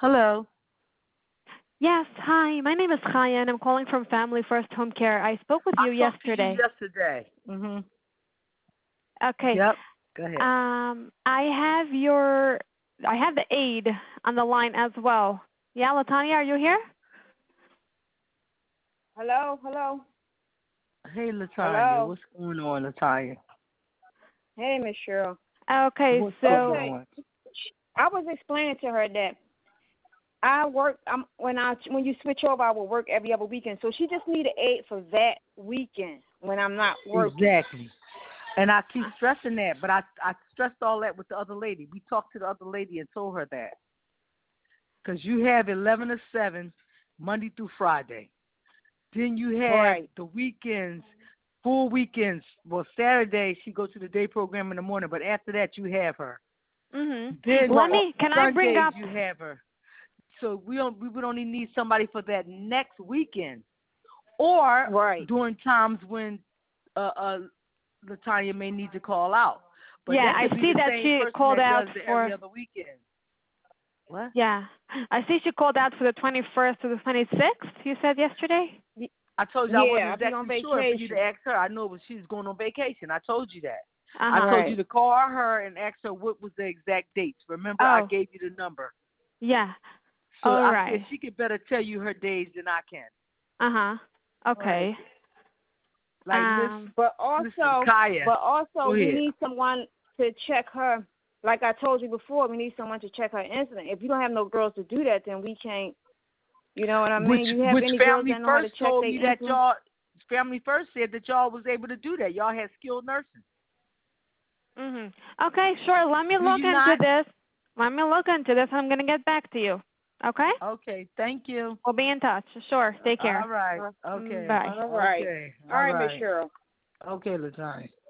Hello. Yes, hi. My name is Chaya, and I'm calling from Family First Home Care. I spoke with I you talked to you yesterday. yesterday. Okay. Yep. Go ahead. I have the aide on the line as well. Yeah, Latanya, are you here? Hello, hello, Hey, Latanya. hello. What's going on, Latanya? Hey, Miss Cheryl. Okay, What's going so Okay, on? I was explaining to her that I work. When you switch over, I will work every other weekend. So she just need an aid for that weekend when I'm not working. Exactly. And I keep stressing that, but I stressed all that with the other lady. We talked to the other lady and told her that. Because you have 11 to 7, Monday through Friday. Then you have Right. the weekends, full weekends. Well, Saturday she goes to the day program in the morning, but after that you have her. Then can I bring Sundays up you have her. So we would only need somebody for that next weekend, or Right. during times when Latanya may need to call out. But Yeah, that I could be see the that same she person called that out does the for every other weekend. What? Yeah. I see she called out for the 21st to the 26th, you said yesterday? Y- I told you I wasn't Yeah, I'll be on exactly sure for you to vacation. ask her. I know she was going on vacation. I told you that. I Uh-huh. told you Right. to call her and ask her what was the exact dates. Remember, I Oh, gave you the number. yeah. So All I said right. she could better tell you her days than I can. Uh-huh. Right. Okay. Like, Um, But listen, also, Kaya, but go also, we ahead. need someone to check her. Like I told you before, we need someone to check her insulin. If you don't have no girls to do that, then we can't. You know what I Which mean? You have which any girls Family that know how to First check told their me that insulin? y'all Family First said that y'all was able to do that. Y'all had skilled nursing. Okay, sure. Let me Do look you into not? this. I'm going to get back to you. Okay? Okay, thank you. We'll be in touch. Sure. Take care. All right. Okay. All Bye. right. Okay. All All right, Miss right. Cheryl. Okay, Latanya.